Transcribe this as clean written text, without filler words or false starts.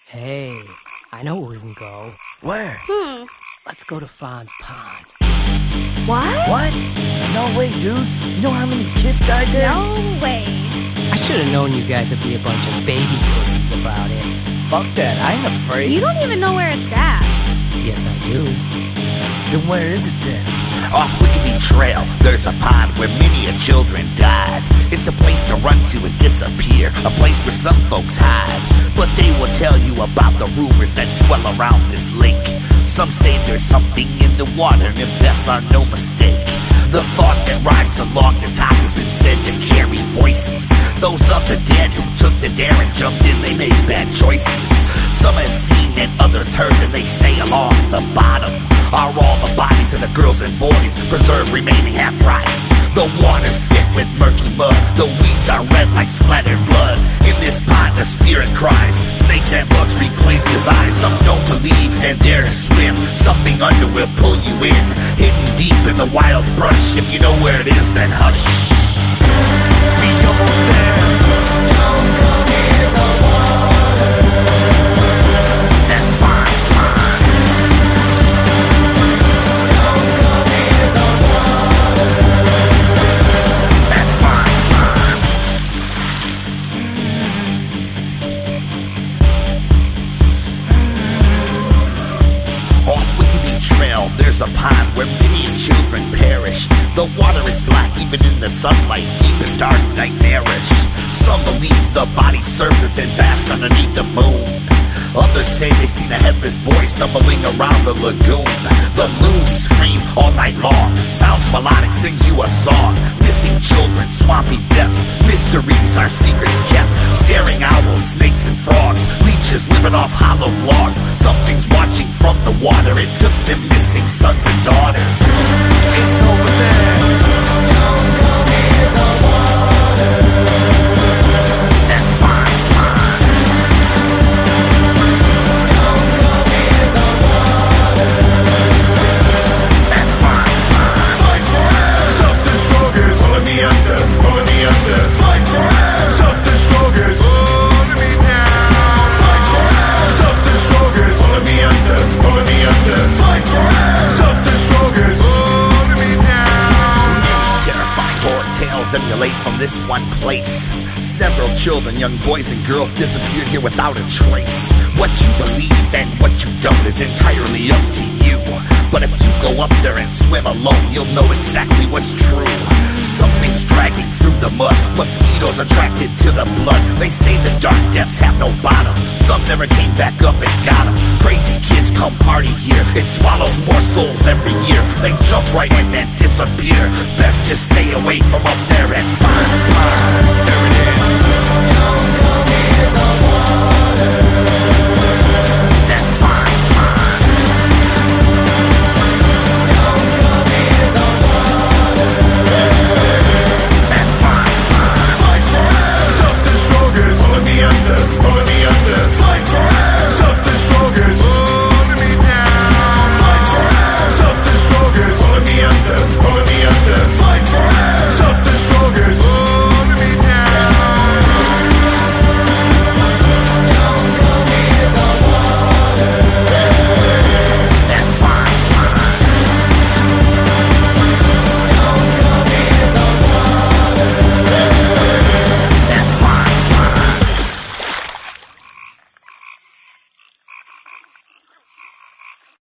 Hey, I know where we can go. Where? Let's go to Fonz Pond. What? What? No way, dude. You know how many kids died there? No way. I should have known you guys would be a bunch of baby pussies about it. Fuck that, I ain't afraid. You don't even know where it's at. Yes, I do. Then where is it then? Off Wickeby Trail, there's a pond where many a children died. It's a place to run to and disappear, a place where some folks hide. But they will tell you about the rumors that swell around this lake. Some say there's something in the water, and if deaths are no mistake. The thought that rides along the top has been said to carry voices. Those of the dead who took the dare and jumped in, they made bad choices. Some have seen and others heard, and they say along the bottom are all the bodies of the girls and boys preserved remaining half rotten. The water's thick with murky mud, the weeds are red like splattered blood. In this pond the spirit cries, snakes and bugs replaced his eyes. Some don't believe and dare to swim, something under will pull you in. Hidden deep in the wild brush, if you know where it is then hush. We almost there, don't go near the water. That Fonz Pond. Don't go near the water. That Fonz Pond. Off Wickeby Trail, there's a pond where many children perish. The water is black even in the sunlight, deep and dark, nightmarish. Some believe the bodies surface and bask underneath the moon. Others say they seen a headless boy stumbling around the lagoon. The loons scream all night long, sounds melodic, sings you a song. Missing children, swampy depths, mysteries, our secrets kept. Staring owls, snakes and frogs, leeches living off hollow logs. Something's watching from the water, it took them missing sons and daughters. It's over there, don't go near the water. That Fonz Pond. Don't go near the water. That Fonz Pond. Fight for it. Something stronger is pulling me under, pulling me under. Fight for it. Something stronger is pulling me down. Fight for it. Something stronger is pulling me under, pulling me under. Fight for it. Something stronger is pulling me down. Terrifying horror tales emulate from this one place. Several children, young boys and girls, disappeared here without a trace. What you believe and what you don't is entirely up to you. But if you go up there and swim alone, you'll know exactly what's true. Something's dragging through the mud, mosquitoes attracted to the blood. They say the dark depths have no bottom, some never came back up and got them. Crazy kids come party here, it swallows more souls every year. They jump right in and disappear, best just stay away from up there at Fonz Pond. There it is.